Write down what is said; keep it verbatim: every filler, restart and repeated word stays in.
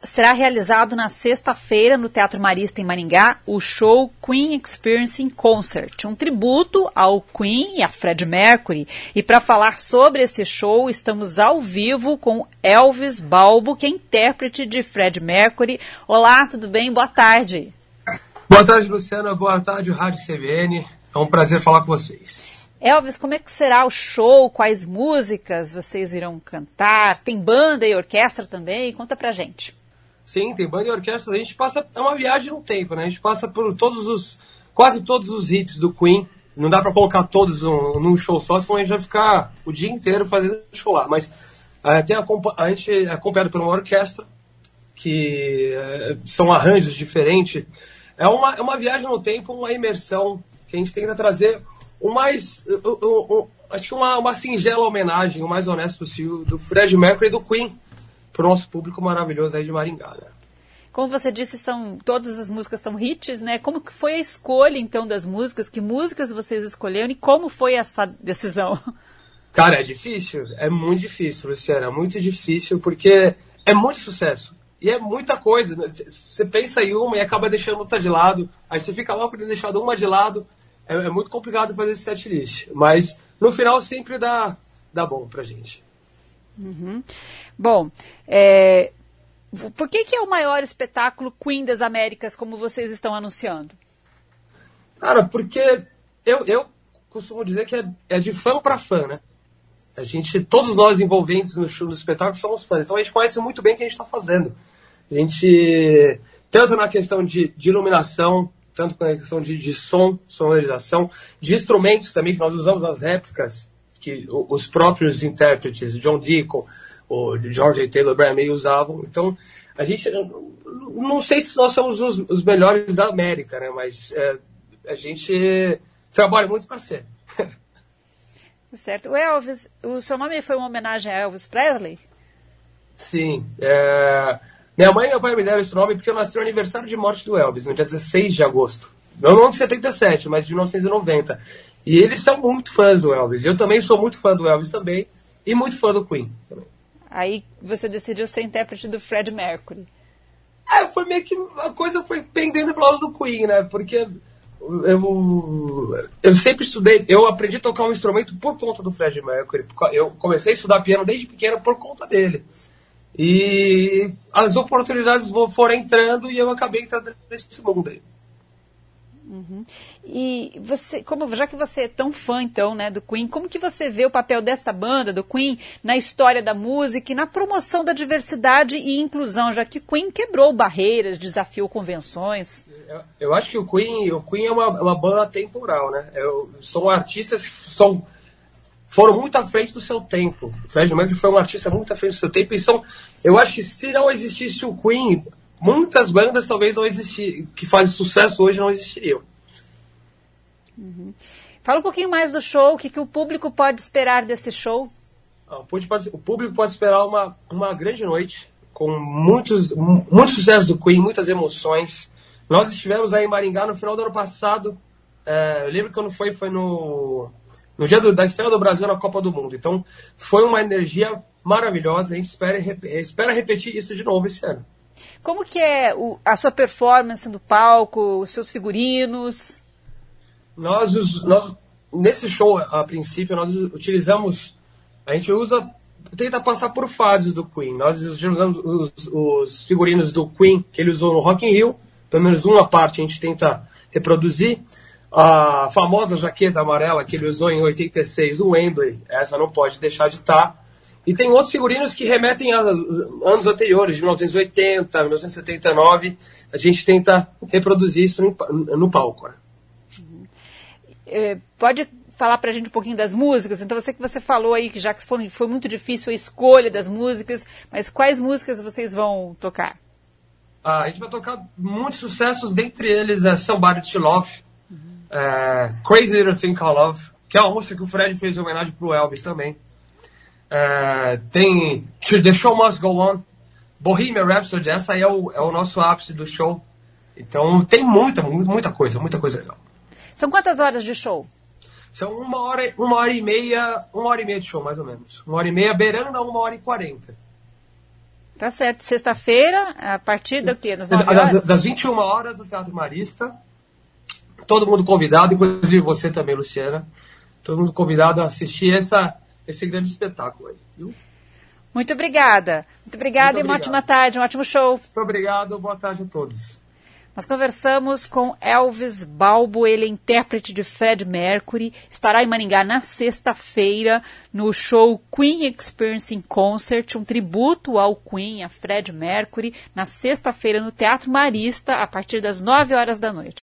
será realizado na sexta-feira no Teatro Marista em Maringá o show Queen Experience in Concert, um tributo ao Queen e a Freddie Mercury. E para falar sobre esse show, estamos ao vivo com Elvis Balbo, que é intérprete de Freddie Mercury. Olá, tudo bem? Boa tarde. Boa tarde, Luciana. Boa tarde, Rádio C B N. É um prazer falar com vocês. Elvis, como é que será o show? Quais músicas vocês irão cantar? Tem banda e orquestra também? Conta pra gente. Sim, tem banda e orquestra. A gente passa, é uma viagem no tempo, né? A gente passa por todos os, quase todos os hits do Queen. Não dá pra colocar todos num, num show só, senão a gente vai ficar o dia inteiro fazendo show lá. Mas uh, tem a, a gente é acompanhado por uma orquestra, que uh, são arranjos diferentes. É uma, é uma viagem no tempo, uma imersão que a gente tenta trazer o mais, o, o, o, acho que uma, uma singela homenagem, o mais honesto possível, do Freddie Mercury e do Queen para o nosso público maravilhoso aí de Maringá, né? Como você disse, são, todas as músicas são hits, né? Como que foi a escolha, então, das músicas? Que músicas vocês escolheram e como foi essa decisão? Cara, é difícil, é muito difícil, Luciana, é muito difícil, porque é muito sucesso. E é muita coisa, né? Você pensa em uma e acaba deixando outra de lado, aí você fica lá por ter deixado uma de lado. É, é muito complicado fazer esse set list, mas no final sempre dá, dá bom pra gente. Uhum. Bom, é, por que, que é o maior espetáculo Queen das Américas, como vocês estão anunciando? Cara, porque eu, eu costumo dizer que é, é de fã para fã, né? A gente, todos nós envolventes no show do espetáculo somos fãs, então a gente conhece muito bem o que a gente está fazendo. A gente, tanto na questão de, de iluminação, tanto com a questão de, de som, sonorização, de instrumentos também, que nós usamos nas réplicas, que os próprios intérpretes, John Deacon, o George Taylor Bramley usavam. Então, a gente, não sei se nós somos os, os melhores da América, né? Mas é, a gente trabalha muito para ser. Certo. O Elvis, o seu nome foi uma homenagem a Elvis Presley? Sim. É... Minha mãe e meu pai me deram esse nome porque eu nasci no aniversário de morte do Elvis, no dia dezesseis de agosto. Não, não de setenta e sete, mas de mil novecentos e noventa. E eles são muito fãs do Elvis. Eu também sou muito fã do Elvis também. E muito fã do Queen também. Aí você decidiu ser intérprete do Freddie Mercury. É, foi meio que a coisa foi pendendo pro lado do Queen, né? Porque eu, eu sempre estudei, eu aprendi a tocar um instrumento por conta do Freddie Mercury. Eu comecei a estudar piano desde pequeno por conta dele. E as oportunidades foram entrando e eu acabei entrando nesse mundo aí. Uhum. E você, como, já que você é tão fã então, né, do Queen, como que você vê o papel desta banda, do Queen, na história da música e na promoção da diversidade e inclusão, já que Queen quebrou barreiras, desafiou convenções? Eu, eu acho que o Queen, o Queen é uma, uma banda temporal, né? Eu, são artistas que são foram muito à frente do seu tempo. O Freddie Mercury foi um artista muito à frente do seu tempo. E são, eu acho que se não existisse o Queen, muitas bandas talvez não existiriam, que fazem sucesso hoje não existiriam. Uhum. Fala um pouquinho mais do show, o que, que o público pode esperar desse show? O público pode esperar uma, uma grande noite, com muitos, muitos sucessos do Queen, muitas emoções. Nós estivemos aí em Maringá no final do ano passado. É, eu lembro que quando foi, foi no... no dia do, da estreia do Brasil na Copa do Mundo. Então, foi uma energia maravilhosa. A gente espera, espera repetir isso de novo esse ano. Como que é o, a sua performance no palco, os seus figurinos? Nós, os, nós, nesse show, a princípio, nós utilizamos... A gente usa... Tenta passar por fases do Queen. Nós utilizamos os, os figurinos do Queen que ele usou no Rock in Rio. Pelo menos uma parte a gente tenta reproduzir. A famosa jaqueta amarela que ele usou em oitenta e seis no Wembley, essa não pode deixar de estar. E tem outros figurinos que remetem a anos anteriores, de mil novecentos e oitenta, mil novecentos e setenta e nove. A gente tenta reproduzir isso no, no palco. Né? Uhum. É, pode falar pra gente um pouquinho das músicas? Então, eu sei que você falou aí que já que foi, foi muito difícil a escolha das músicas, mas quais músicas vocês vão tocar? Ah, a gente vai tocar muitos sucessos, dentre eles é Somebody to Love, Uh, Crazy Little Thing Called Love, que é uma música que o Fred fez em homenagem pro Elvis também. Uh, tem The Show Must Go On, Bohemian Rhapsody, essa aí é o, é o nosso ápice do show. Então tem muita, muita coisa, muita coisa legal. São quantas horas de show? São uma hora, uma hora e meia, uma hora e meia de show, mais ou menos. Uma hora e meia, beirando a uma hora e quarenta. Tá certo. Sexta-feira, a partir do quê? Das nove horas? Das, das vinte e uma horas no Teatro Marista. Todo mundo convidado, inclusive você também, Luciana. Todo mundo convidado a assistir essa, esse grande espetáculo aí, viu? Muito obrigada. Muito obrigada Muito e uma ótima tarde, um ótimo show. Muito obrigado, boa tarde a todos. Nós conversamos com Elvis Balbo, ele é intérprete de Fred Mercury, estará em Maringá na sexta-feira no show Queen Experience in Concert, um tributo ao Queen, a Fred Mercury, na sexta-feira no Teatro Marista, a partir das nove horas da noite.